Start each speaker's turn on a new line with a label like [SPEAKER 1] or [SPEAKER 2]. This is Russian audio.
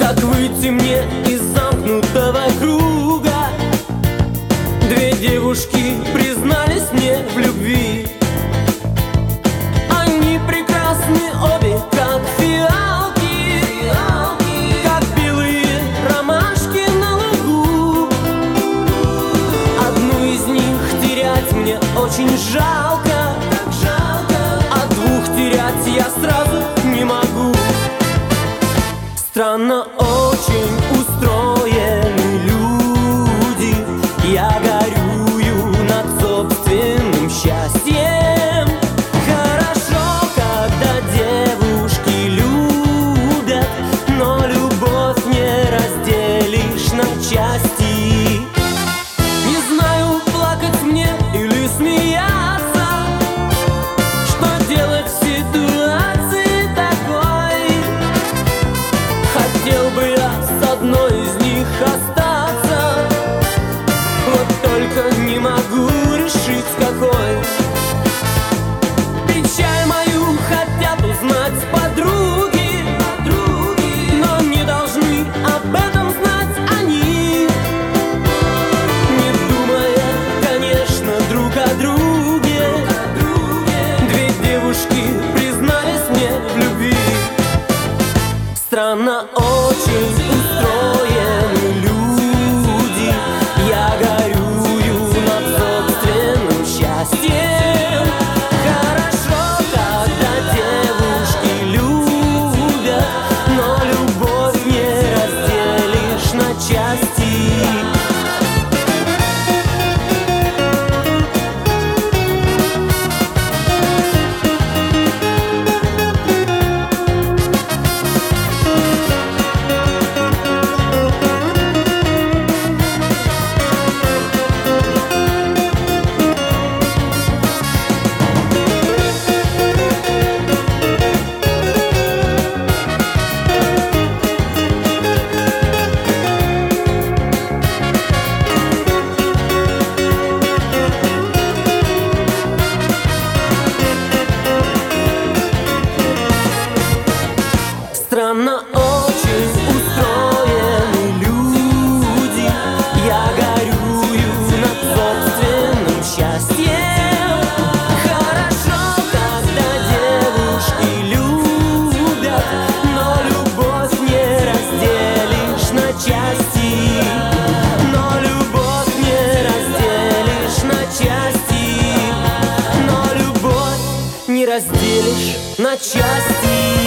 [SPEAKER 1] Как выйти мне из замкнутого круга? Две девушки признались мне в любви. Они прекрасны обе, как фиалки, как белые ромашки на лугу. Одну из них терять мне очень жалко, а двух терять я сразу не могу. Странно очень устроены люди. Я горюю над собственным счастьем. Хорошо, когда девушки любят, но любовь не разделишь на части. Не знаю, плакать мне или смеяться, что делать в ситуации такой. Хотел бы я с одной из них остаться, вот только не могу решить, с какой. Печаль мою хотят узнать подруги, но не должны об этом знать они, не думая, конечно, друг о друге. Две девушки признались мне в любви. Странно очень устроены люди. Я горюю над собственным счастьем. Хорошо, когда девушки любят, но любовь не разделишь на части. Странно очень устроены люди. Я горюю над собственным счастьем. Хорошо, когда девушки любят, но любовь не разделишь на части. Но любовь не разделишь на части. Но любовь не разделишь на части.